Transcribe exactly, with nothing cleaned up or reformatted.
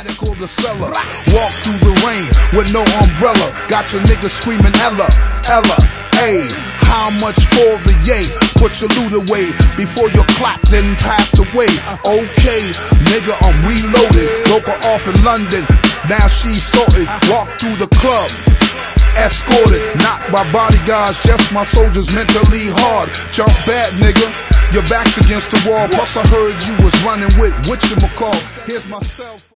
attic or the cellar. Walk through the rain with no umbrella. Got your niggas screaming Ella, Ella, ayy. How much for the yay? Put your loot away before your clock then passed away. Okay, nigga, I'm reloaded. Broke her off in London, now she's sorted. Walk through the club, escorted, not by bodyguards, just my soldiers mentally hard. Jump bad, nigga, your back's against the wall. Plus I heard you was running with whatchamacall. Here's my cell phone.